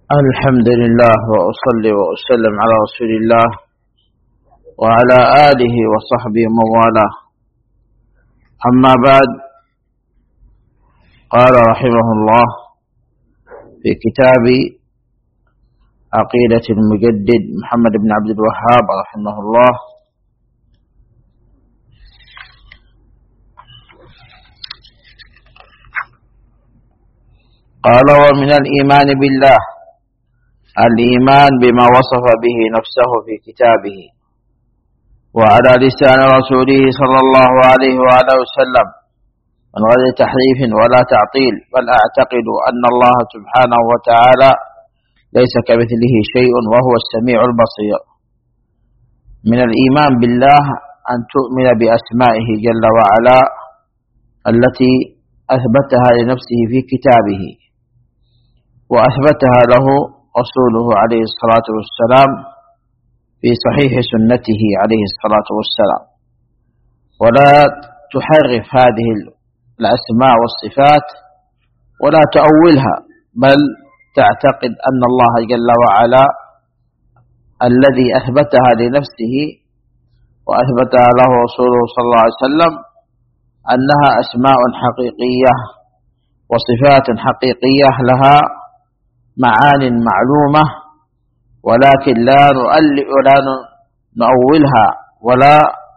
الحمد لله وأصلي وأسلم على رسول الله وعلى آله وصحبه ومن والاه. أما بعد، قال رحمه الله في كتاب عقيدة المجدد محمد بن عبد الوهاب رحمه الله: قال: ومن الإيمان بالله الإيمان بما وصف به نفسه في كتابه وعلى لسان رسوله صلى الله عليه وآله وسلم من غير تحريف ولا تعطيل، بل أعتقد أن الله سبحانه وتعالى ليس كمثله شيء وهو السميع البصير. من الإيمان بالله أن تؤمن بأسمائه جل وعلا التي أثبتها لنفسه في كتابه وأثبتها له رسوله عليه الصلاة والسلام في صحيح سنته عليه الصلاة والسلام، ولا تحرف هذه الأسماء والصفات ولا تؤولها، بل تعتقد أن الله جل وعلا الذي أثبتها لنفسه وأثبتها له رسوله صلى الله عليه وسلم أنها أسماء حقيقية وصفات حقيقية لها معان معلومة، ولكن لا نؤولها ولا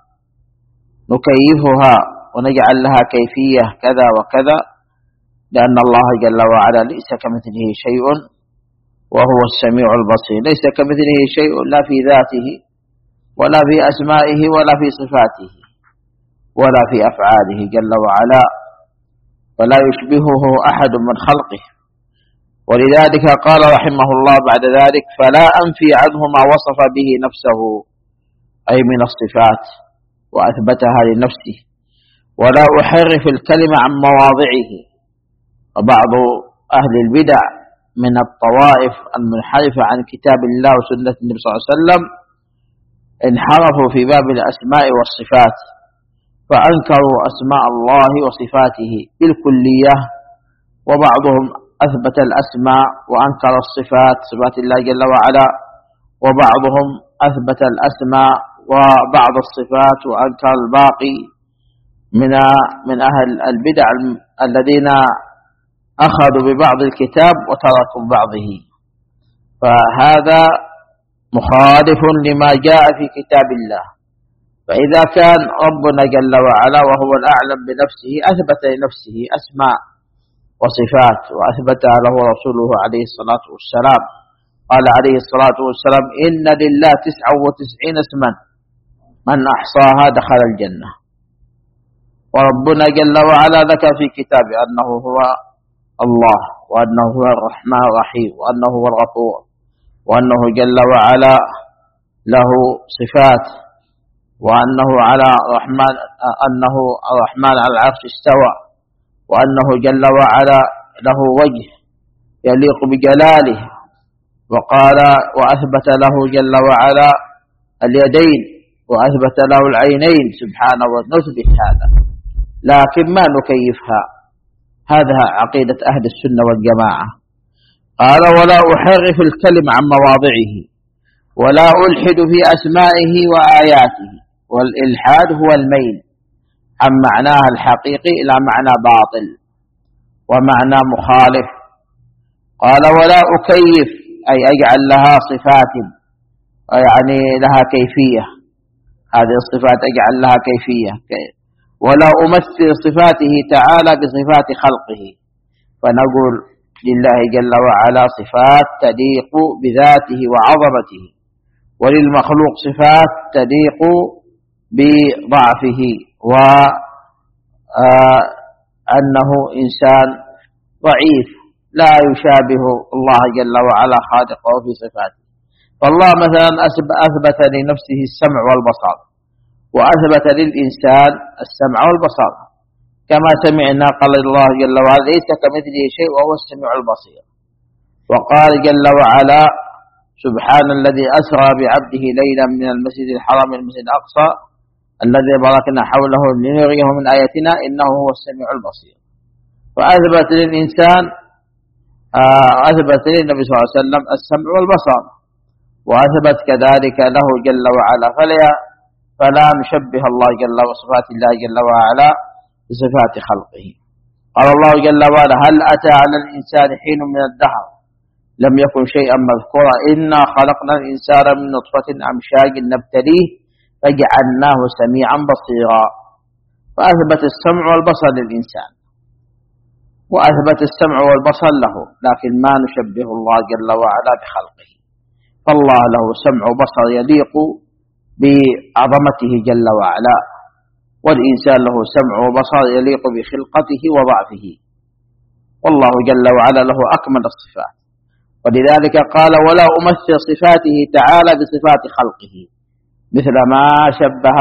نكيفها ونجعل لها كيفية كذا وكذا، لأن الله جل وعلا ليس كمثله شيء وهو السميع البصير. ليس كمثله شيء لا في ذاته ولا في أسمائه ولا في صفاته ولا في أفعاله جل وعلا، فلا يشبهه أحد من خلقه. ولذلك قال رحمه الله بعد ذلك: فلا أنفي عنه ما وصف به نفسه، أي من الصفات وأثبتها لنفسه، ولا أحرف الكلمة عن مواضعه. وبعض أهل البدع من الطوائف المنحرفة عن كتاب الله وسنة النبي صلى الله عليه وسلم انحرفوا في باب الأسماء والصفات، فأنكروا أسماء الله وصفاته بالكلية، وبعضهم أثبت الأسماء وأنكر الصفات، صفات الله جل وعلا، وبعضهم أثبت الأسماء وبعض الصفات وأنكر الباقي من أهل البدع الذين أخذوا ببعض الكتاب وتركوا ببعضه. فهذا مخالف لما جاء في كتاب الله. فإذا كان ربنا جل وعلا وهو الأعلم بنفسه أثبت لنفسه أسماء وصفات وأثبتها له رسوله عليه الصلاة والسلام، قال عليه الصلاة والسلام: إن لله 99 اسما من أحصاها دخل الجنة. وربنا جل وعلا ذكر في كتابه أنه هو الله، وأنه هو الرحمن الرحيم، وأنه هو الغفور، وأنه جل وعلا له صفات، وأنه أنه الرحمن على العرش استوى، وأنه جل وعلا له وجه يليق بجلاله، وقال وأثبت له جل وعلا اليدين وأثبت له العينين سبحانه، ونثبت هذا لكن ما نكيفها. هذا عقيدة أهل السنة والجماعة. قال: ولا أحرف الكلم عن مواضعه ولا ألحد في أسمائه وآياته. والإلحاد هو الميل عن معناها الحقيقي إلى معنى باطل ومعنى مخالف. قال: ولا أكيف، أي أجعل لها صفات، يعني لها كيفية، هذه الصفات أجعل لها كيفية، ولا أمثل صفاته تعالى بصفات خلقه، فنقول لله جل وعلا صفات تليق بذاته وعظمته، وللمخلوق صفات تليق بضعفه وأنه إنسان ضعيف لا يشابه الله جل وعلا خالقه في صفاته. فالله مثلا أثبت لنفسه السمع والبصر، وأثبت للإنسان السمع والبصر، كما سمعنا قال الله جل وعلا: ليس كمثله شيء وهو السميع البصير. وقال جل وعلا: سبحان الذي أسرى بعبده ليلا من المسجد الحرام إلى المسجد الأقصى الذي باركنا حوله لنريه من آياتنا إنه هو السميع البصير. فأثبت للإنسان أثبت للنبي صلى الله عليه وسلم السمع والبصر، وأثبت كذلك له جل وعلا، فلا نشبه الله جل وصفات الله جل وعلا بصفات خلقه. قال الله جل وعلا: هل أتى على الإنسان حين من الدهر لم يكن شيئا مذكورا إنا خلقنا الإنسان من نطفة أمشاج نبتليه فجعلناه سميعا بصيرا. فأثبت السمع والبصر للإنسان، وأثبت السمع والبصر له، لكن ما نشبه الله جل وعلا بخلقه. فالله له سمع وبصر يليق بعظمته جل وعلا، والإنسان له سمع وبصر يليق بخلقته وضعفه، والله جل وعلا له أكمل الصفات. ولذلك قال: ولا أمثل صفاته تعالى بصفات خلقه، مثل ما شبه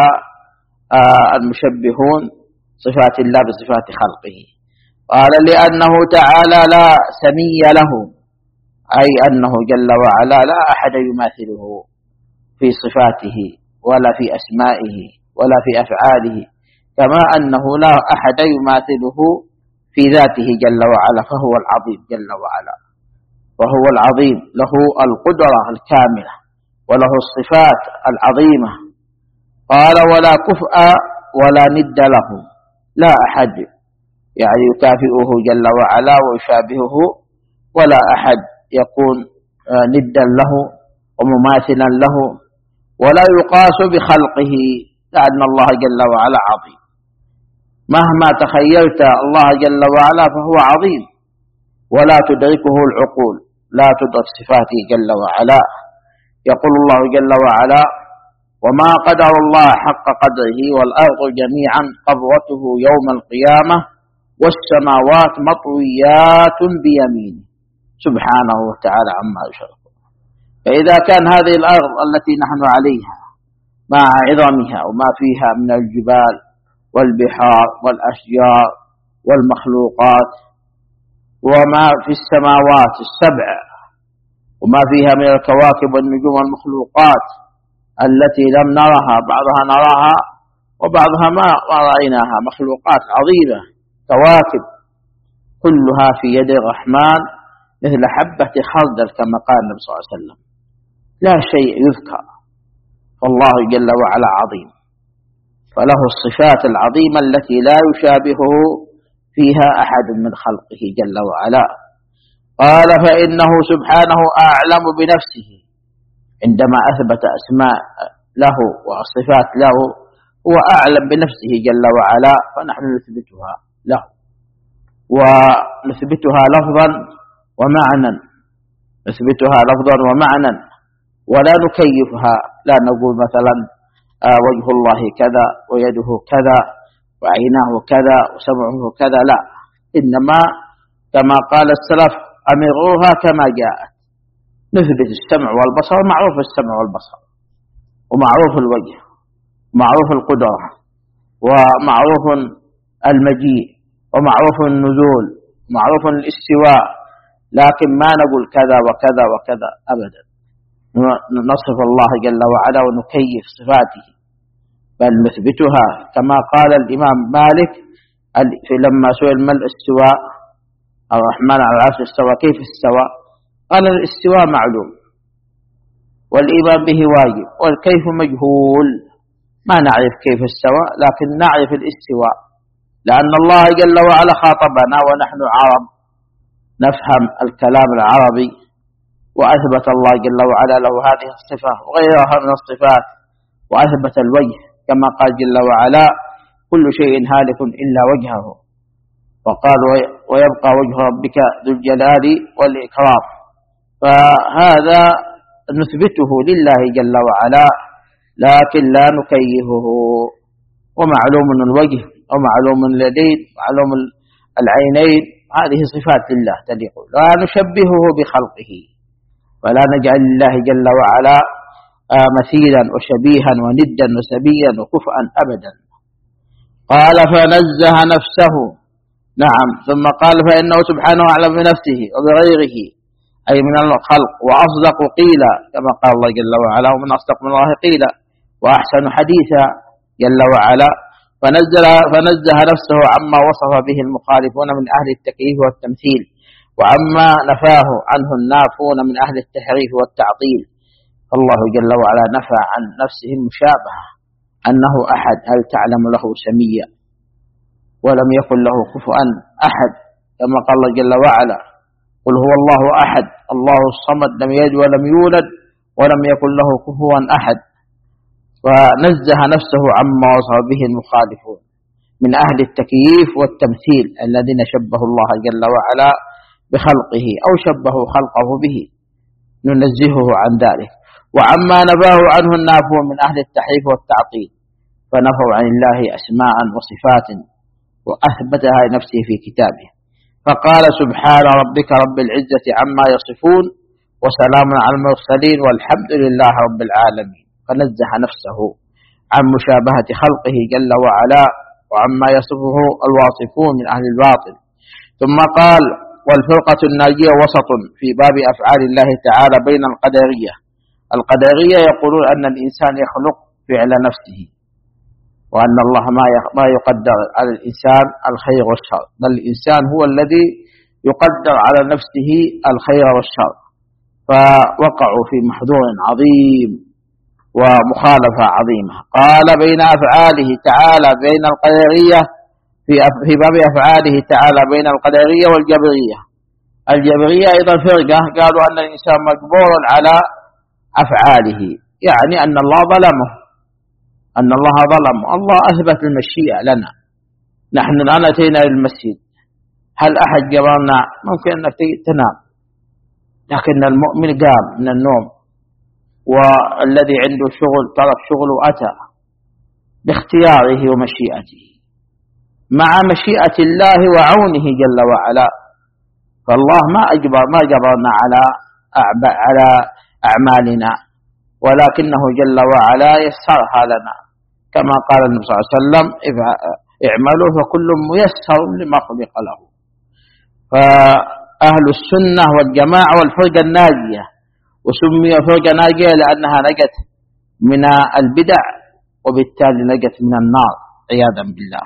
المشبهون صفات الله بصفات خلقه. قال: لأنه تعالى لا سمي له، أي أنه جل وعلا لا أحد يماثله في صفاته ولا في أسمائه ولا في أفعاله، كما أنه لا أحد يماثله في ذاته جل وعلا، فهو العظيم جل وعلا، وهو العظيم له القدرة الكاملة وله الصفات العظيمة. قال: ولا كفء ولا ند له، لا أحد يعني يكافئه جل وعلا ويشابهه، ولا أحد يكون ندا له ومماثلا له، ولا يقاس بخلقه، لأن الله جل وعلا عظيم. مهما تخيلت الله جل وعلا فهو عظيم، ولا تدركه العقول، لا تدرك صفاته جل وعلا. يقول الله جل وعلا: وما قدر الله حق قدره والأرض جميعا قبضته يوم القيامة والسماوات مطويات بيمينه سبحانه وتعالى عما يشركون. فإذا كان هذه الأرض التي نحن عليها مع عظمها وما فيها من الجبال والبحار والأشجار والمخلوقات، وما في السماوات السبع وما فيها من الكواكب والنجوم والمخلوقات التي لم نرها، بعضها نراها وبعضها ما رأيناها، مخلوقات عظيمة كواكب كلها في يد الرحمن مثل حبة خردل كما قال النبي صلى الله عليه وسلم، لا شيء يذكر. فالله جل وعلا عظيم، فله الصفات العظيمة التي لا يشابهه فيها أحد من خلقه جل وعلا. قال: فإنه سبحانه أعلم بنفسه، عندما أثبت أسماء له وصفات له هو أعلم بنفسه جل وعلا، فنحن نثبتها له، ونثبتها لفظا ومعنى، نثبتها لفظا ومعنى، ولا نكيفها، لا نقول مثلا وجه الله كذا ويده كذا وعيناه كذا وسمعه كذا، لا، إنما كما قال السلف: أمروها كما جاءت. نثبت السمع والبصر، معروف السمع والبصر، ومعروف الوجه، ومعروف القدرة، ومعروف المجيء، ومعروف النزول، ومعروف الاستواء، لكن ما نقول كذا وكذا وكذا أبدا، نصف الله جل وعلا ونكيف صفاته، بل نثبتها كما قال الإمام مالك لما سئل ما الاستواء، الرحمن على العرش استوى، كيف استوى؟ قال: الاستواء معلوم والإيمان به واجب، والكيف مجهول، ما نعرف كيف استوى لكن نعرف الاستواء، لأن الله جل وعلا خاطبنا ونحن عرب نفهم الكلام العربي، وأثبت الله جل وعلا له هذه الصفة وغيرها من الصفات، وأثبت الوجه كما قال جل وعلا: كل شيء هالك إلا وجهه، وقال: ويبقى وجه ربك ذو الجلال والإكرام. فهذا نثبته لله جل وعلا، لكن لا نكيفه. ومعلوم الوجه ومعلوم اليدين ومعلوم العينين، هذه صفات لله تليق، لا نشبهه بخلقه، ولا نجعل الله جل وعلا مثيلا وشبيها وندا وسبيا وكفءا أبدا. قال: فنزه نفسه، نعم، ثم قال: فإنه سبحانه أعلم بنفسه وبغيره، أي من الخلق، وأصدق قيلا كما قال الله جل وعلا: ومن أصدق من الله قيلا وأحسن حديثا جل وعلا. فنزه نفسه عما وصف به المخالفون من أهل التكييف والتمثيل وعما نفاه عنه النافون من أهل التحريف والتعطيل، فالله جل وعلا نفى عن نفسه المشابهة، أنه أحد، هل تعلم له سميا، ولم يكن له كفوا أحد، كما قال الله جل وعلا قل هو الله أحد الله الصمد لم يلد ولم يولد ولم يكن له كفوا أحد. ونزه نفسه عما وصف به المخالفون من أهل التكييف والتمثيل الذين شبهوا الله جل وعلا بخلقه أو شبهوا خلقه به، ننزهه عن ذلك. وعما نباه عنه النافون من أهل التحريف والتعطيل، فنفوا عن الله أسماء وصفات وأثبتها لنفسه في كتابه، فقال سبحان ربك رب العزة عما يصفون وسلام على المرسلين والحمد لله رب العالمين، فنزه نفسه عن مشابهة خلقه جل وعلا وعما يصفه الواصفون من أهل الباطل. ثم قال والفرقة الناجية وسط في باب أفعال الله تعالى بين القدرية. القدرية يقولون أن الإنسان يخلق فعل نفسه، وأن الله ما يقدر على الإنسان الخير والشر، بل الإنسان هو الذي يقدر على نفسه الخير والشر، فوقعوا في محذور عظيم ومخالفة عظيمة. قال بين أفعاله تعالى بين القدرية في باب أفعاله تعالى بين القدرية والجبرية. الجبرية أيضا فرقة قالوا أن الإنسان مجبور على أفعاله، يعني أن الله ظلمه، أن الله ظلم. الله أثبت المشيئة لنا. نحن الآن أتينا للمسجد، هل أحد جبرنا؟ ممكن أنك تنام، لكن المؤمن قام من النوم، والذي عنده شغل طلب شغل وأتى باختياره ومشيئته مع مشيئة الله وعونه جل وعلا. فالله ما جبرنا على أعمالنا، ولكنه جل وعلا يسرها لنا، كما قال النبي صلى الله عليه وسلم اعملوا فكل ميسر لما خلق له. فأهل السنة والجماعة والفرقة الناجية، وسمي فرقة ناجية لأنها نجت من البدع وبالتالي نجت من النار عياذا بالله.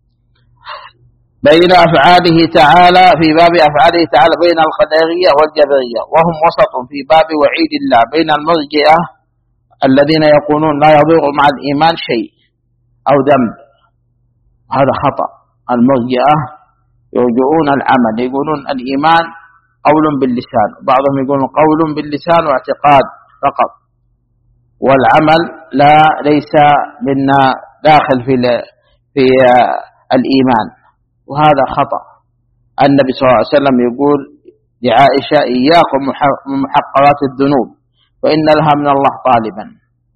بين أفعاله تعالى في باب أفعاله تعالى بين القدرية والجبرية، وهم وسط في باب وعيد الله بين المرجئة الذين يقولون لا يضر مع الإيمان شيء أو ذنب، هذا خطأ. المرجئة يرجعون العمل، يقولون الإيمان قول باللسان، بعضهم يقولون قول باللسان واعتقاد فقط، والعمل ليس منا داخل في الإيمان، وهذا خطأ. النبي صلى الله عليه وسلم يقول لعائشة إياكم محقرات الذنوب فإن لها من الله طالبا.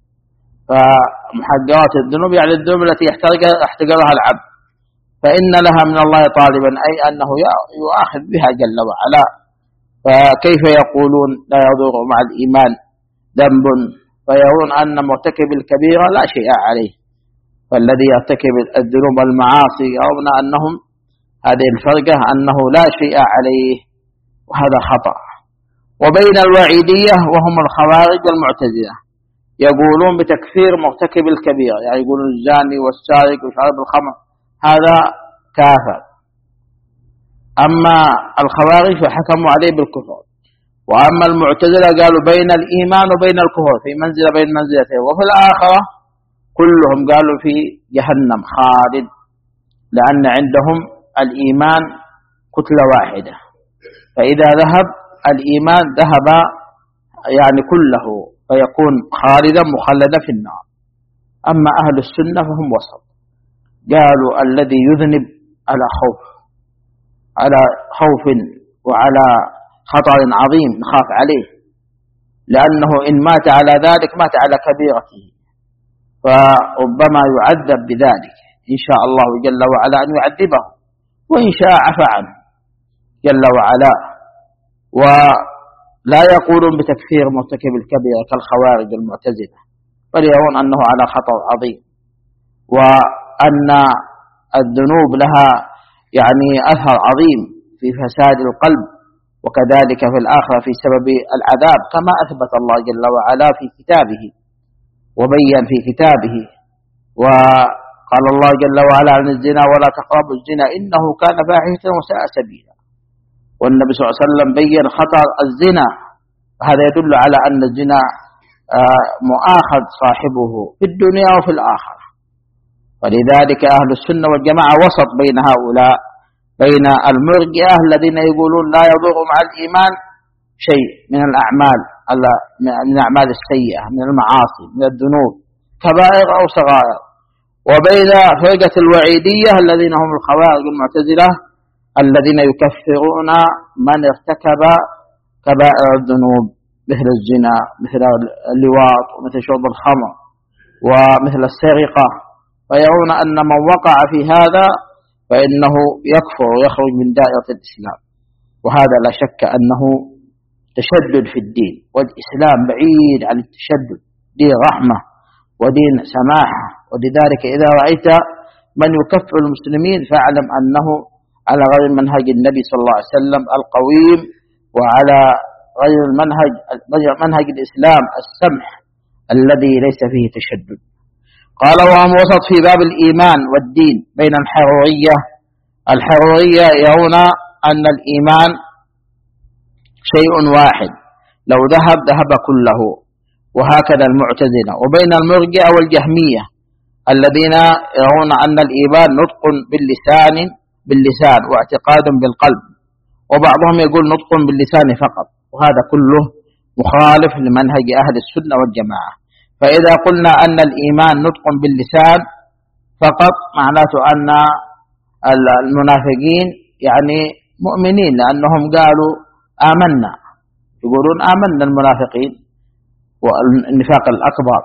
فمحقرات الذنوب يعني الذنوب التي يحتقرها العبد، فإن لها من الله طالبا، أي أنه يؤاخذ بها جل وعلا. فكيف يقولون لا يضر مع الإيمان ذنب، فيرون أن مرتكب الكبيرة لا شيء عليه، فالذي يرتكب الذنوب والمعاصي يرون أنهم هذه الفرقة أنه لا شيء عليه، وهذا خطأ. وبين الوعيدية وهم الخوارج والمعتزلة يقولون بتكفير مرتكب الكبيرة، يعني يقولون الزاني والسارق وشارب الخمر هذا كافر. أما الخوارج فحكموا عليه بالكفر، وأما المعتزلة قالوا بين الإيمان وبين الكفر في منزلة بين منزلتين، وفي الآخرة كلهم قالوا في جهنم خالد، لأن عندهم الإيمان كتلة واحدة، فإذا ذهب الإيمان ذهب يعني كله، فيكون خالدا مخلدا في النار. أما أهل السنة فهم وسط، قالوا الذي يذنب على خوف وعلى خطر عظيم نخاف عليه، لأنه إن مات على ذلك مات على كبيرته، فربما يعذب بذلك، إن شاء الله جل وعلا أن يعذبه، وإن شاء عفى عنه جل وعلا. ولا يقولون بتكفير مرتكب الكبيرة كالخوارج المعتزلة، بل يرون أنه على خطر عظيم، وأن الذنوب لها يعني أثر عظيم في فساد القلب، وكذلك في الآخرة في سبب العذاب، كما أثبت الله جل وعلا في كتابه وبين في كتابه. وقال الله جل وعلا عن الزنا ولا تقربوا الزنا إنه كان فاحشة وساء سبيلا. والنبي صلى الله عليه وسلم بين خطر الزنا. هذا يدل على أن الزنا مؤاخذ صاحبه في الدنيا وفي الآخرة. ولذلك أهل السنة والجماعة وسط بين هؤلاء، بين المرجئة الذين يقولون لا يضر مع الإيمان شيء من الأعمال، من الأعمال السيئة، من المعاصي، من الذنوب، كبائر أو صغائر، وبين فرقة الوعيدية الذين هم الخوارج المعتزلة الذين يكفرون من ارتكب كبائر الذنوب مثل الزنا، مثل اللواط، ومثل شرب الخمر، ومثل السرقة، فيرون أن من وقع في هذا فإنه يكفر ويخرج من دائرة الإسلام. وهذا لا شك أنه تشدد في الدين، والإسلام بعيد عن التشدد، دين رحمة ودين سماحة. ولذلك إذا رأيت من يكفر المسلمين فاعلم أنه على غير منهج النبي صلى الله عليه وسلم القويم، وعلى غير منهج الإسلام السمح الذي ليس فيه تشدد. قال وهم وسط في باب الإيمان والدين بين الحرورية. الحرورية يرون أن الإيمان شيء واحد، لو ذهب كله، وهكذا المعتزلة. وبين المرجئة والجهمية الذين يرون أن الإيمان نطق باللسان واعتقاد بالقلب، وبعضهم يقول نطق باللسان فقط، وهذا كله مخالف لمنهج أهل السنة والجماعة. فإذا قلنا أن الإيمان نطق باللسان فقط معناته أن المنافقين يعني مؤمنين، لأنهم قالوا آمنا، يقولون آمنا المنافقين والنفاق الأكبر،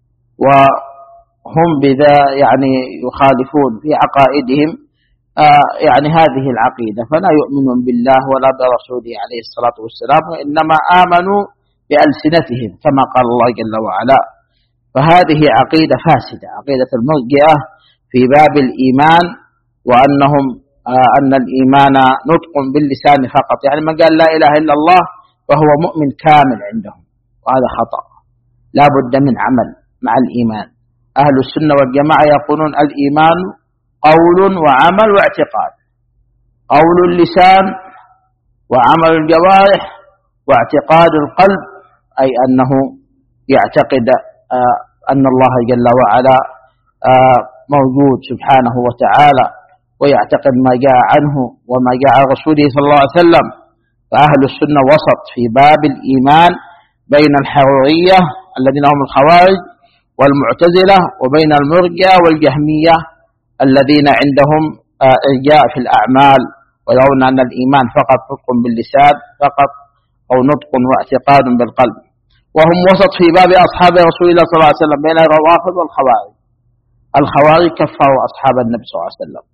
وهم بذا يعني يخالفون في عقائدهم يعني هذه العقيدة، فلا يؤمنون بالله ولا برسوله عليه الصلاة والسلام، وإنما آمنوا بألسنتهم كما قال الله جل وعلا. فهذه عقيدة فاسدة، عقيدة المرجئة في باب الإيمان، وأنهم أن الإيمان نطق باللسان فقط، يعني من قال لا إله إلا الله فهو مؤمن كامل عندهم، وهذا خطأ، لا بد من عمل مع الإيمان. أهل السنة والجماعة يقولون الإيمان قول وعمل واعتقاد، قول اللسان وعمل الجوارح واعتقاد القلب، أي أنه يعتقد أن الله جل وعلا موجود سبحانه وتعالى، ويعتقد ما جاء عنه وما جاء عن رسوله صلى الله عليه وسلم. فأهل السنة وسط في باب الإيمان بين الحرورية الذين هم الخوارج والمعتزلة، وبين المرجئة والجهمية الذين عندهم إرجاء في الأعمال، ويرون أن الإيمان فقط نطق باللسان فقط، أو نطق واعتقاد بالقلب. وهم وسط في باب أصحاب رسول الله صلى الله عليه وسلم بين الروافض والخوارج. الخوارج كفروا أصحاب النبي صلى الله عليه وسلم،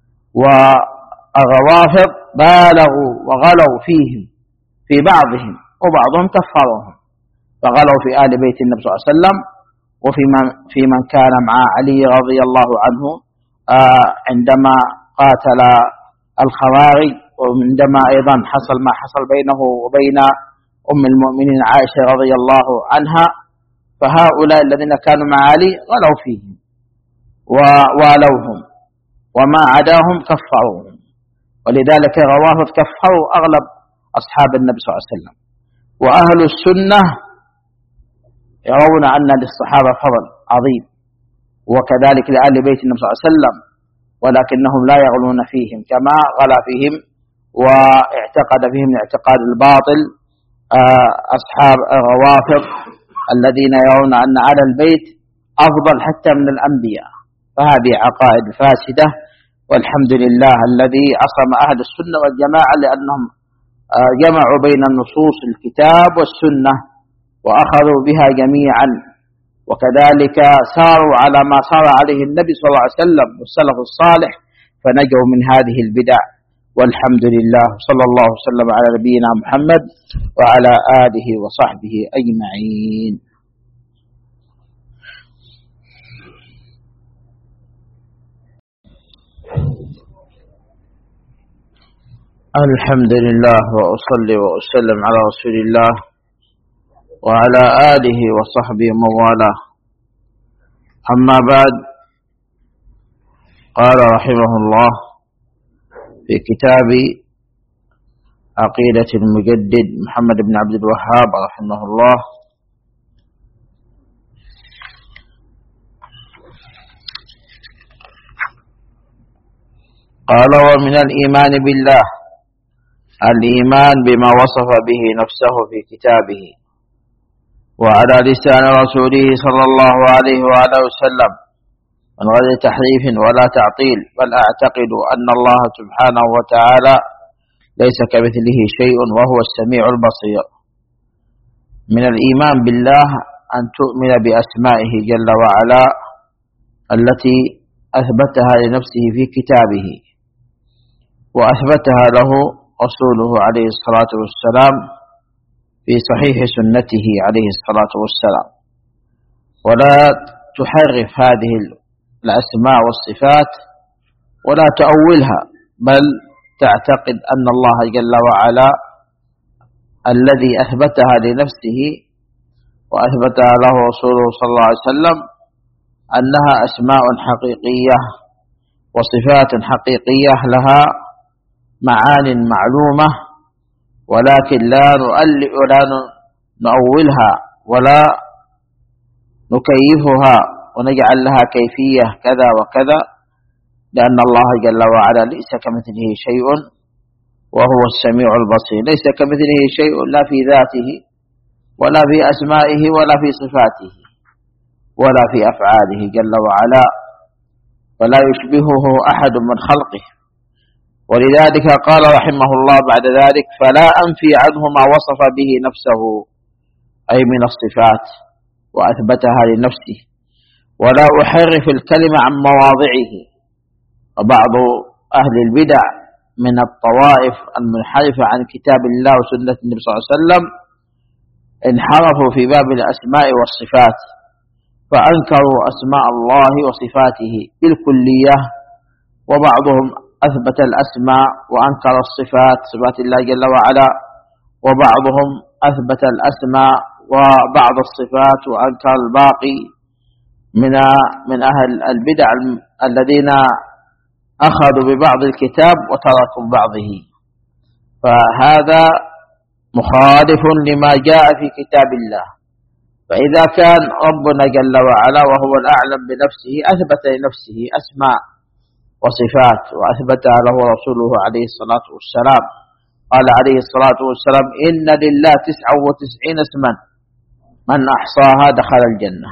والروافض بالغوا وغلوا فيهم في بعضهم، وبعضهم كفرهم فغلوا في آل بيت النبي صلى الله عليه وسلم، وفي من كان مع علي رضي الله عنه عندما قاتل الخوارج، وعندما أيضا حصل ما حصل بينه وبين أم المؤمنين عائشة رضي الله عنها. فهؤلاء الذين كانوا مع علي غلوا فيهم ووالوهم، وما عداهم كفروهم. ولذلك الروافض كفروا أغلب أصحاب النبي صلى الله عليه وسلم. وأهل السنة يرون أن للصحابة فضل عظيم، وكذلك لآل بيت النبي صلى الله عليه وسلم، ولكنهم لا يغلون فيهم كما غلا فيهم واعتقد فيهم الاعتقاد الباطل أصحاب الروافض الذين يرون أن على البيت أفضل حتى من الأنبياء. فهذه عقائد فاسدة، والحمد لله الذي عصم أهل السنة والجماعة، لأنهم جمعوا بين النصوص الكتاب والسنة وأخذوا بها جميعا، وكذلك ساروا على ما سار عليه النبي صلى الله عليه وسلم والسلف الصالح، فنجوا من هذه البدع. والحمد لله، صلى الله وسلم على نبينا محمد وعلى آله وصحبه أجمعين. الحمد لله، وأصلي وأسلم على رسول الله وعلى آله وصحبه موالاه. أما بعد، قال رحمه الله في كتاب عقيدة المجدد محمد بن عبد الوهاب رحمه الله. قال: ومن الإيمان بالله الإيمان بما وصف به نفسه في كتابه وعلى لسان رسوله صلى الله عليه وآله وسلم من غير تحريف ولا تعطيل، بل أعتقد أن الله سبحانه وتعالى ليس كمثله شيء وهو السميع البصير. من الإيمان بالله أن تؤمن بأسمائه جل وعلا التي أثبتها لنفسه في كتابه وأثبتها له رسوله عليه الصلاة والسلام في صحيح سنته عليه الصلاة والسلام، ولا تحرف هذه الأسماء والصفات ولا تؤولها، بل تعتقد أن الله جل وعلا الذي أثبتها لنفسه وأثبتها له رسوله صلى الله عليه وسلم أنها أسماء حقيقية وصفات حقيقية لها معان معلومة، ولكن لا نؤولها ولا نكيفها ونجعل لها كيفية كذا وكذا، لأن الله جل وعلا ليس كمثله شيء وهو السميع البصير. ليس كمثله شيء لا في ذاته ولا في أسمائه ولا في صفاته ولا في أفعاله جل وعلا، ولا يشبهه أحد من خلقه. ولذلك قال رحمه الله بعد ذلك: فلا أنفي عنه ما وصف به نفسه، أي من الصفات وأثبتها لنفسه، ولا أحرف الكلمة عن مواضعه. وبعض أهل البدع من الطوائف المنحرفة عن كتاب الله وسنة النبي صلى الله عليه وسلم انحرفوا في باب الأسماء والصفات، فأنكروا أسماء الله وصفاته بالكلية، وبعضهم أثبت الأسماء وأنكر الصفات، صفات الله جل وعلا، وبعضهم أثبت الأسماء وبعض الصفات وأنكر الباقي من أهل البدع الذين أخذوا ببعض الكتاب وتركوا بعضه. فهذا مخالف لما جاء في كتاب الله. فإذا كان ربنا جل وعلا وهو الأعلم بنفسه أثبت لنفسه أسماء وصفات وأثبتها له رسوله عليه الصلاة والسلام، قال عليه الصلاة والسلام: إن لله 99 اسما من أحصاها دخل الجنة.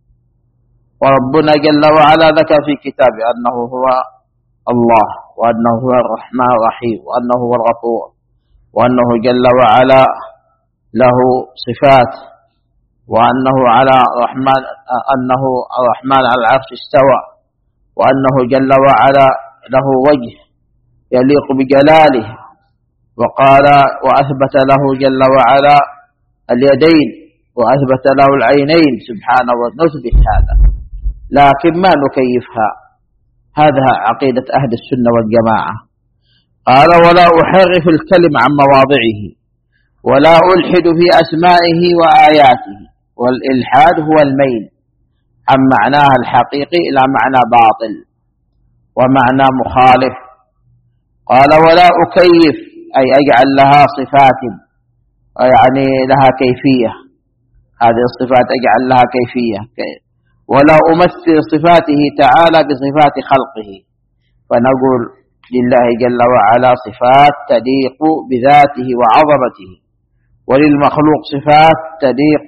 وربنا جل وعلا ذكر في كتابه أنه هو الله، وأنه هو الرحمن الرحيم، وأنه هو الغفور، وأنه جل وعلا له صفات، وأنه أنه الرحمن على العرش استوى، وأنه جل وعلا له وجه يليق بجلاله، وقال وأثبت له جل وعلا اليدين وأثبت له العينين سبحانه، ونثبت هذا لكن ما نكيفها. هذا عقيدة أهل السنة والجماعة. قال: ولا أحرف الكلم عن مواضعه ولا ألحد في أسمائه وآياته. والإلحاد هو الميل عن معناه الحقيقي إلى معنى باطل ومعنى مخالف. قال: ولا أكيف، أي أجعل لها صفات، يعني لها كيفية، هذه الصفات أجعل لها كيفية، ولا أمثل صفاته تعالى بصفات خلقه، فنقول لله جل وعلا صفات تليق بذاته وعظمته، وللمخلوق صفات تليق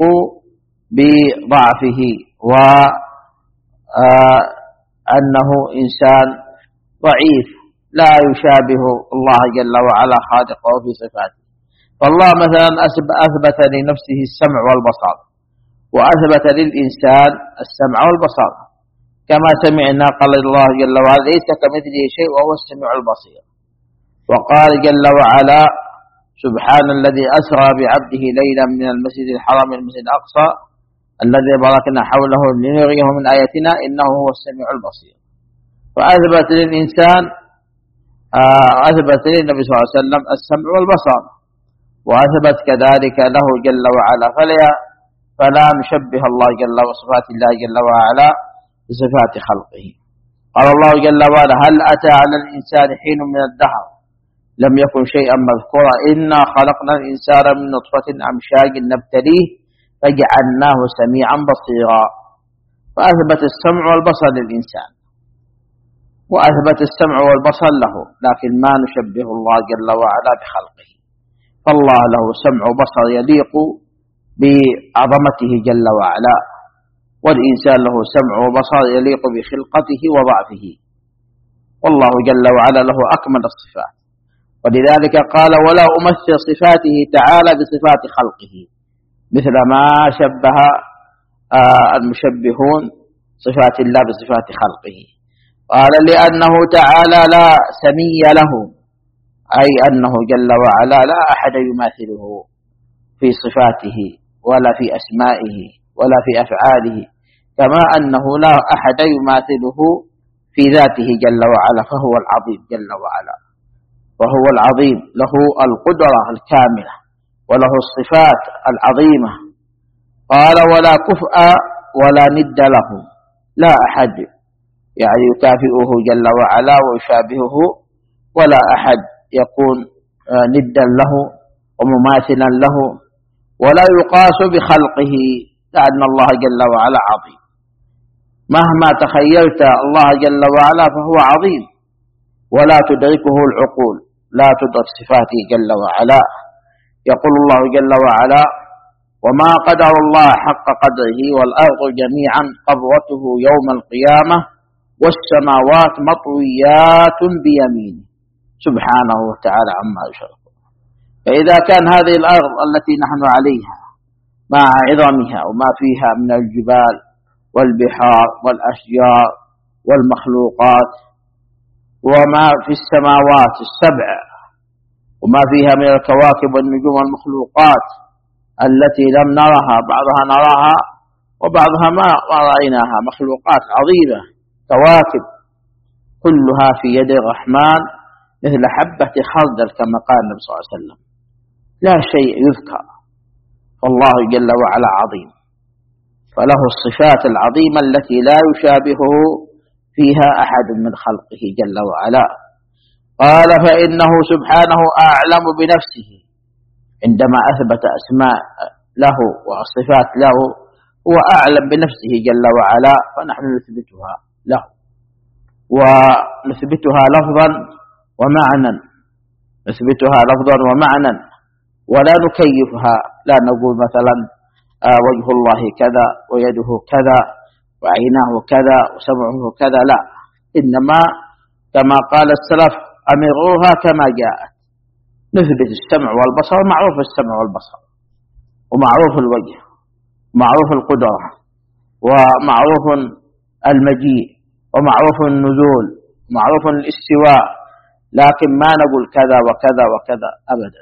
بضعفه وأنه إنسان ضعيف لا يشابه الله جل وعلا خالقه في صفاته. فالله مثلا أثبت لنفسه السمع والبصر، وأثبت للإنسان السمع والبصر، كما سمعنا قال الله جل وعلا: ليس كمثله شيء وهو السميع البصير. وقال جل وعلا: سبحان الذي أسرى بعبده ليلا من المسجد الحرام إلى المسجد الأقصى الذي باركنا حوله لنريه من آياتنا إنه هو السميع البصير. فأثبت للإنسان أثبت للنبي صلى الله عليه وسلم السمع والبصر، وأثبت كذلك له جل وعلا، فلا نشبه الله جل وصفات الله جل وعلا بصفات خلقه. قال الله جل وعلا: هل أتى على الإنسان حين من الدهر لم يكن شيئا مذكورا. إنا خلقنا الإنسان من نطفة أمشاج نبتليه فجعلناه سميعا بصيرا. فأثبت السمع والبصر للإنسان، وأثبت السمع والبصر له، لكن ما نشبه الله جل وعلا بخلقه. فالله له سمع وبصر يليق بعظمته جل وعلا، والإنسان له سمع وبصر يليق بخلقته وضعفه. والله جل وعلا له أكمل الصفات، ولذلك قال: ولا أمثل صفاته تعالى بصفات خلقه، مثل ما شبه المشبهون صفات الله بصفات خلقه. قال: لأنه تعالى لا سمي له، أي أنه جل وعلا لا أحد يماثله في صفاته ولا في أسمائه ولا في أفعاله، كما أنه لا أحد يماثله في ذاته جل وعلا، فهو العظيم جل وعلا، وهو العظيم له القدرة الكاملة وله الصفات العظيمة. قال: ولا كفء ولا ند له، لا أحد يعني يكافئه جل وعلا ويشابهه، ولا أحد يكون ندا له ومماثلا له، ولا يقاس بخلقه، لأن الله جل وعلا عظيم. مهما تخيلت الله جل وعلا فهو عظيم، ولا تدركه العقول، لا تدرك صفاته جل وعلا. يقول الله جل وعلا: وما قدر الله حق قدره والأرض جميعا قبضته يوم القيامة والسماوات مطويات بيمينه سبحانه وتعالى عما يشركون. فإذا كان هذه الأرض التي نحن عليها مع عظمها وما فيها من الجبال والبحار والأشجار والمخلوقات، وما في السماوات السبع وما فيها من الكواكب والنجوم والمخلوقات التي لم نرها، بعضها نراها وبعضها ما رأيناها، مخلوقات عظيمة كواكب كلها في يد الرحمن مثل حبة خردل كما قال النبي صلى الله عليه وسلم، لا شيء يذكر. فالله جل وعلا عظيم، فله الصفات العظيمة التي لا يشابهه فيها أحد من خلقه جل وعلا. قال: فإنه سبحانه أعلم بنفسه، عندما أثبت أسماء له وصفات له هو أعلم بنفسه جل وعلا، فنحن نثبتها له، ونثبتها لفظا ومعنى، نثبتها لفظا ومعنى، ولا نكيفها، لا نقول مثلا وجه الله كذا ويده كذا وعيناه كذا وسمعه كذا، لا، إنما كما قال السلف: أمروها كما جاءت. نثبت السمع والبصر، معروف السمع والبصر، ومعروف الوجه، ومعروف القدرة، ومعروف المجيء، ومعروف النزول، ومعروف الاستواء، لكن ما نقول كذا وكذا وكذا أبدا،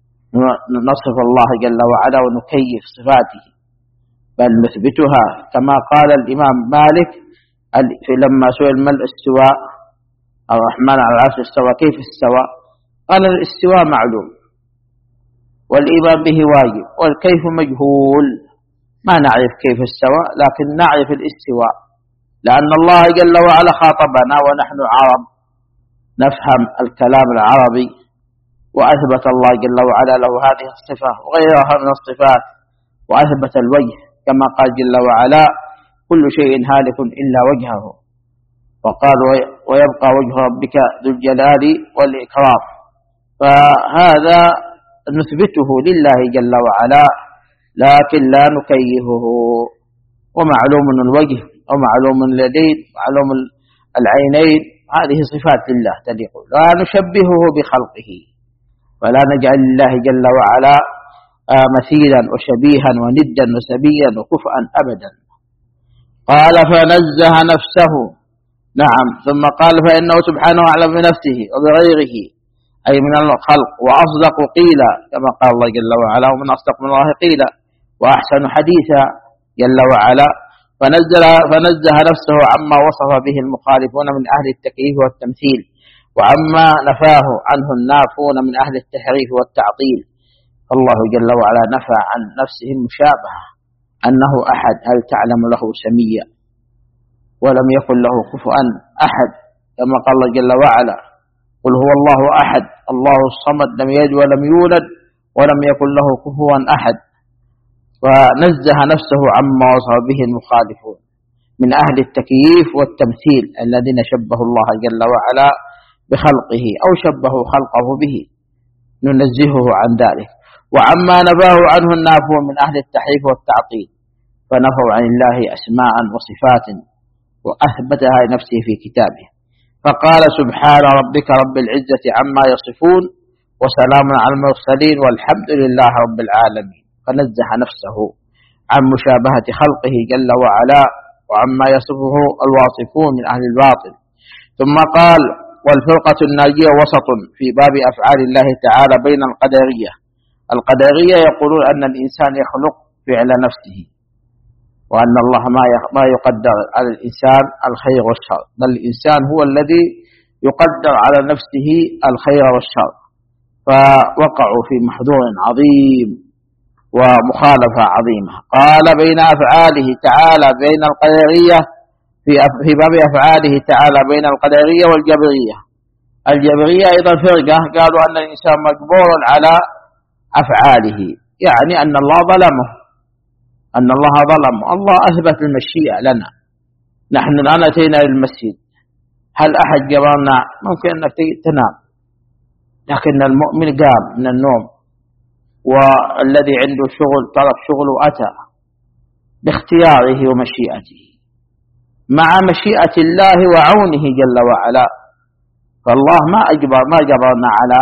نصف الله جل وعلا ونكيف صفاته، بل نثبتها كما قال الإمام مالك لما سئل ما الاستواء، الرحمن على العرش استوى، كيف استوى؟ قال: الاستواء معلوم والإيمان به واجب، والكيف مجهول، ما نعرف كيف استوى لكن نعرف الاستواء، لأن الله جل وعلا خاطبنا ونحن عرب نفهم الكلام العربي، وأثبت الله جل وعلا له هذه الصفة وغيرها من الصفات، وأثبت الوجه كما قال جل وعلا: كل شيء هالك إلا وجهه، وقال: ويبقى وجه ربك ذو الجلال والإكرام. فهذا نثبته لله جل وعلا، لكن لا نكيفه. ومعلوم الوجه ومعلوم اليدين ومعلوم العينين، هذه صفات لله تليق، لا نشبهه بخلقه، ولا نجعل الله جل وعلا مثيلا وشبيها وندا وسبيا وكفءا أبدا. قال: فنزه نفسه، نعم، ثم قال: فإنه سبحانه أعلم بنفسه وبغيره، أي من الخلق، وأصدق قيلا كما قال الله جل وعلا: ومن أصدق من الله قيلا وأحسن حديثا جل وعلا. فنزه نفسه عما وصف به المخالفون من أهل التكييف والتمثيل، وعما نفاه عنه النافون من أهل التحريف والتعطيل. الله جل وعلا نفى عن نفسه المشابهة، أنه أحد، هل تعلم له سميا، ولم يكن له كفوا أحد كما قال الله جل وعلا: قل هو الله أحد الله الصمد لم يلد ولم يولد ولم يكن له كفوا أحد. ونزه نفسه عما وصف به المخالفون من أهل التكييف والتمثيل الذين شبهوا الله جل وعلا بخلقه أو شبهوا خلقه به، ننزهه عن ذلك. وعما نباه عنه النافون من أهل التحريف والتعطيل، فنفوا عن الله أسماء وصفات وأثبتها لنفسه في كتابه، فقال سبحان ربك رب العزة عما يصفون وسلام على المرسلين والحمد لله رب العالمين، فنزه نفسه عن مشابهة خلقه جل وعلا وعما يصفه الواصفون من أهل الباطل. ثم قال والفرقة الناجية وسط في باب أفعال الله تعالى بين القدرية. القدرية يقولون أن الإنسان يخلق فعل نفسه، وأن الله ما يقدر على الإنسان الخير والشر، بل الإنسان هو الذي يقدر على نفسه الخير والشر، فوقعوا في محذور عظيم ومخالفة عظيمة. قال بين أفعاله تعالى بين القدرية في باب أفعاله تعالى بين القدرية والجبرية. الجبرية أيضا فرقة قالوا أن الإنسان مجبور على أفعاله، يعني أن الله ظلمه، أن الله ظلم. الله أثبت المشيئة لنا، نحن الآن أتينا للمسجد، هل أحد جبرنا؟ ممكن أنك تنام، لكن المؤمن قام من النوم، والذي عنده شغل ترك شغله وأتى باختياره ومشيئته مع مشيئة الله وعونه جل وعلا. فالله ما جبرنا على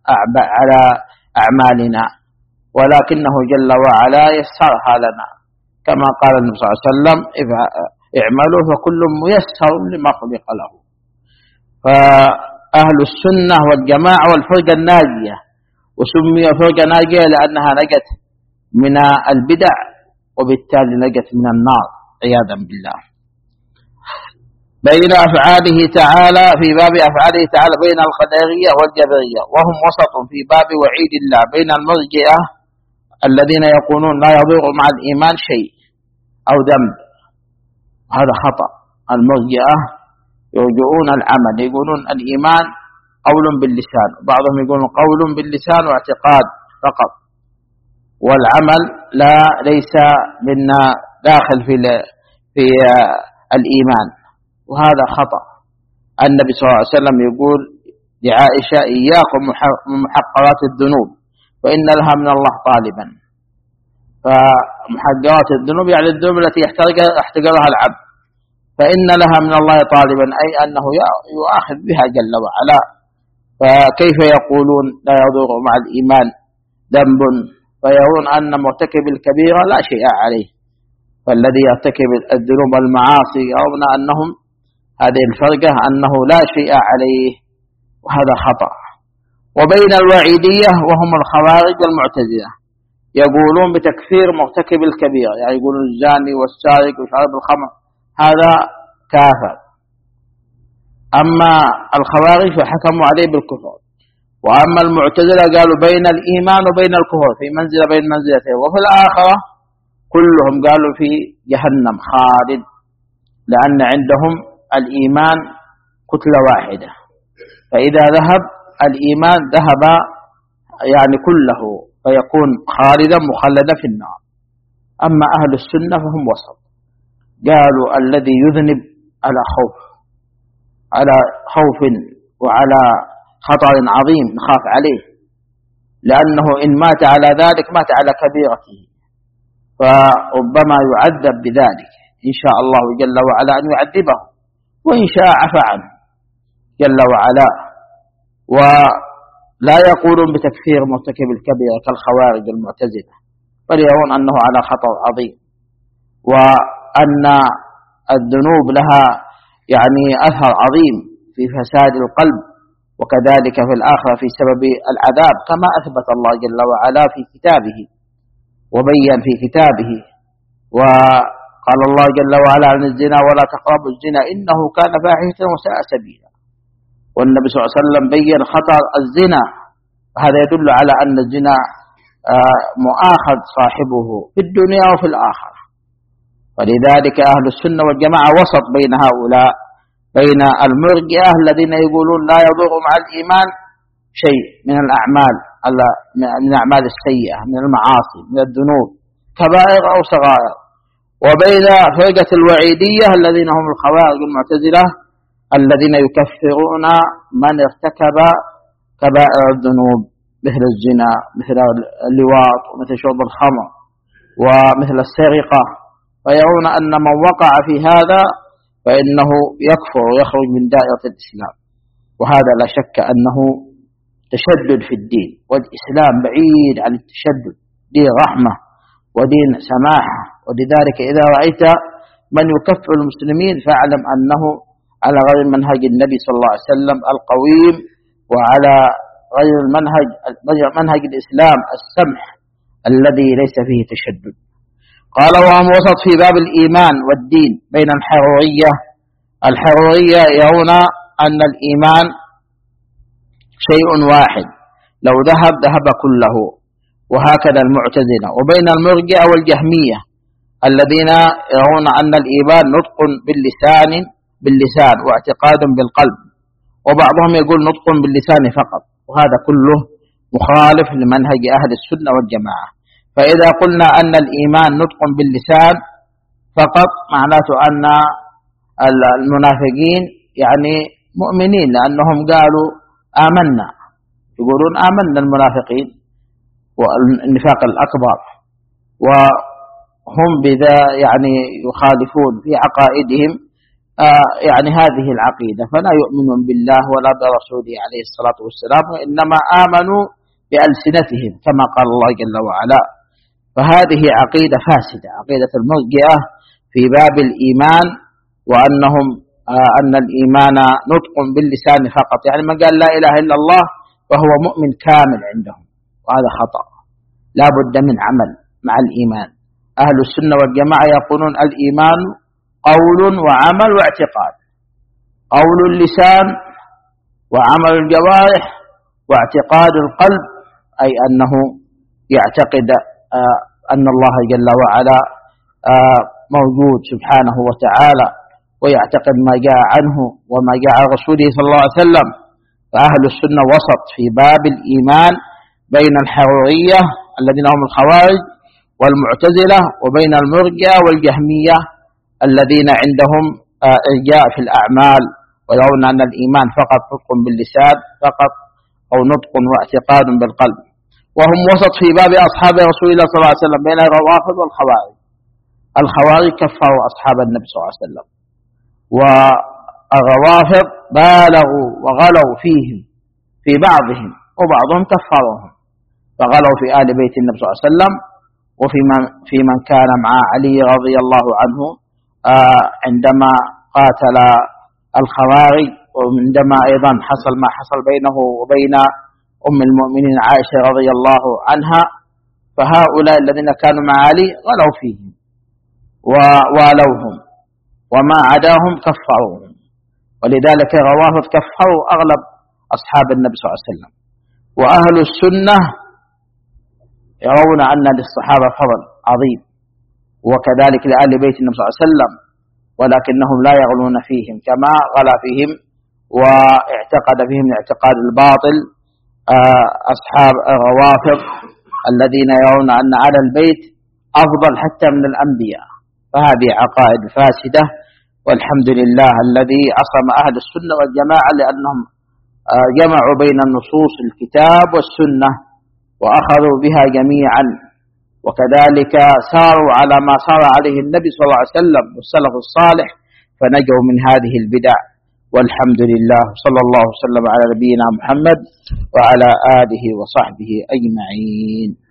أعمالنا، ولكنه جل وعلا يسرها لنا، كما قال النبي صلى الله عليه وسلم اعملوا فكل ميسر لما خلق له. فأهل السنة والجماعة والفرقة الناجية، وسمي فرقة ناجية لأنها نجت من البدع وبالتالي نجت من النار عياذا بالله. بين أفعاله تعالى في باب أفعاله تعالى بين القدرية والجبرية، وهم وسط في باب وعيد الله بين المرجئة الذين يقولون لا يضر مع الإيمان شيء أو ذنب، هذا خطأ. المرجئة يرجعون العمل، يقولون الإيمان قول باللسان، بعضهم يقولون قول باللسان واعتقاد فقط، والعمل ليس منا داخل في الإيمان، وهذا خطأ. النبي صلى الله عليه وسلم يقول لعائشة إياكم محقرات الذنوب فإن لها من الله طالبا. فمحقرات الذنوب يعني الذنوب التي يحتقرها العبد، فإن لها من الله طالبا، أي أنه يؤاخذ بها جل وعلا. فكيف يقولون لا يضر مع الإيمان ذنب، فيرون أن مرتكب الكبيرة لا شيء عليه، فالذي يرتكب الذنوب والمعاصي يرون أنهم هذه الفرقة أنه لا شيء عليه، وهذا خطأ. وبين الوعيدية وهم الخوارج والمعتزلة يقولون بتكفير مرتكب الكبيرة، يعني يقولون الزاني والسارق وشارب الخمر هذا كافر. أما الخوارج فحكموا عليه بالكفر، وأما المعتزلة قالوا بين الإيمان وبين الكفر في منزلة بين منزلتين، وفي الآخرة كلهم قالوا في جهنم خالد، لأن عندهم الإيمان كتلة واحدة، فإذا ذهب الإيمان ذهب يعني كله، فيكون خالدا مخلدا في النار. أما أهل السنة فهم وسط، قالوا الذي يذنب على خوف وعلى خطر عظيم نخاف عليه، لأنه إن مات على ذلك مات على كبيرته، فربما يعذب بذلك، إن شاء الله جل وعلا أن يعذبه، وإن شاء عفى عنه جل وعلا. ولا يقولون بتكفير مرتكب الكبيرة كالخوارج المعتزلة، بل يرون أنه على خطر عظيم، وأن الذنوب لها يعني أثر عظيم في فساد القلب، وكذلك في الآخرة في سبب العذاب، كما أثبت الله جل وعلا في كتابه وبين في كتابه. وقال الله جل وعلا عن الزنا ولا تقربوا الزنا إنه كان فاحشة وساء سبيلا، والنبي صلى الله عليه وسلم بين خطر الزنا، هذا يدل على أن الزنا مؤاخذ صاحبه في الدنيا وفي الآخرة. ولذلك أهل السنة والجماعة وسط بين هؤلاء بين المرجئة الذين يقولون لا يضر مع الإيمان شيء من الأعمال، من الأعمال السيئة، من المعاصي، من الذنوب، كبائر أو صغائر، وبين فرقة الوعيدية الذين هم الخوارج المعتزلة الذين يكفرون من ارتكب كبائر الذنوب مثل الزنا، مثل اللواط، ومثل شرب الخمر، ومثل السرقة، فيرون أن من وقع في هذا فإنه يكفر ويخرج من دائرة الإسلام. وهذا لا شك أنه تشدد في الدين، والإسلام بعيد عن التشدد، دين رحمة ودين سماحة. ولذلك إذا رأيت من يكفر المسلمين فاعلم أنه على غير منهج النبي صلى الله عليه وسلم القويم، وعلى غير منهج الإسلام السمح الذي ليس فيه تشدد. قال وهم وسط في باب الإيمان والدين بين الحرورية. الحرورية يرون أن الإيمان شيء واحد، لو ذهب ذهب كله، وهكذا المعتزلة. وبين المرجئة والجهمية الذين يرون أن الإيمان نطق باللسان واعتقاد بالقلب، وبعضهم يقول نطق باللسان فقط، وهذا كله مخالف لمنهج أهل السنة والجماعة. فإذا قلنا أن الإيمان نطق باللسان فقط معناته أن المنافقين يعني مؤمنين، لأنهم قالوا آمنا، يقولون آمنا المنافقين والنفاق الأكبر، وهم بذا يعني يخالفون في عقائدهم يعني هذه العقيدة، فلا يؤمنون بالله ولا برسوله عليه الصلاة والسلام، وإنما آمنوا بألسنتهم كما قال الله جل وعلا. فهذه عقيدة فاسدة، عقيدة المرجئة في باب الإيمان، وأنهم أن الإيمان نطق باللسان فقط، يعني من قال لا إله إلا الله فهو مؤمن كامل عندهم، وهذا خطأ، لا بد من عمل مع الإيمان. أهل السنة والجماعة يقولون الإيمان قول وعمل واعتقاد، قول اللسان وعمل الجوارح واعتقاد القلب، أي أنه يعتقد أن الله جل وعلا موجود سبحانه وتعالى، ويعتقد ما جاء عنه وما جاء عن رسوله صلى الله عليه وسلم. فأهل السنة وسط في باب الإيمان بين الحرورية الذين هم الخوارج والمعتزلة، وبين المرجئة والجهمية الذين عندهم إرجاء في الأعمال، ويرون أن الإيمان فقط نطق باللسان فقط، أو نطق واعتقاد بالقلب. وهم وسط في باب أصحاب رسول الله صلى الله عليه وسلم بين الروافض والخوارج. الخوارج كفروا أصحاب النبي صلى الله عليه وسلم، والروافض بالغوا وغلوا فيهم في بعضهم، وبعضهم كفرهم فغلوا في آل بيت النبي صلى الله عليه وسلم، وفي من كان مع علي رضي الله عنه عندما قاتل الخوارج، وعندما أيضا حصل ما حصل بينه وبين أم المؤمنين عائشة رضي الله عنها. فهؤلاء الذين كانوا مع علي غلوا فيهم ووالوهم، وما عداهم كفروهم، ولذلك الروافض كفروا أغلب أصحاب النبي صلى الله عليه وسلم. وأهل السنة يرون أن للصحابة فضل عظيم، وكذلك لآل بيت النبي صلى الله عليه وسلم، ولكنهم لا يغلون فيهم كما غلا فيهم واعتقد فيهم الاعتقاد الباطل أصحاب الروافض الذين يرون أن على البيت أفضل حتى من الأنبياء. فهذه عقائد فاسدة، والحمد لله الذي عصم أهل السنة والجماعة، لأنهم جمعوا بين النصوص الكتاب والسنة وأخذوا بها جميعا، وكذلك ساروا على ما صار عليه النبي صلى الله عليه وسلم والسلف الصالح، فنجوا من هذه البدع. والحمد لله، صلى الله وسلم على نبينا محمد وعلى آله وصحبه أجمعين.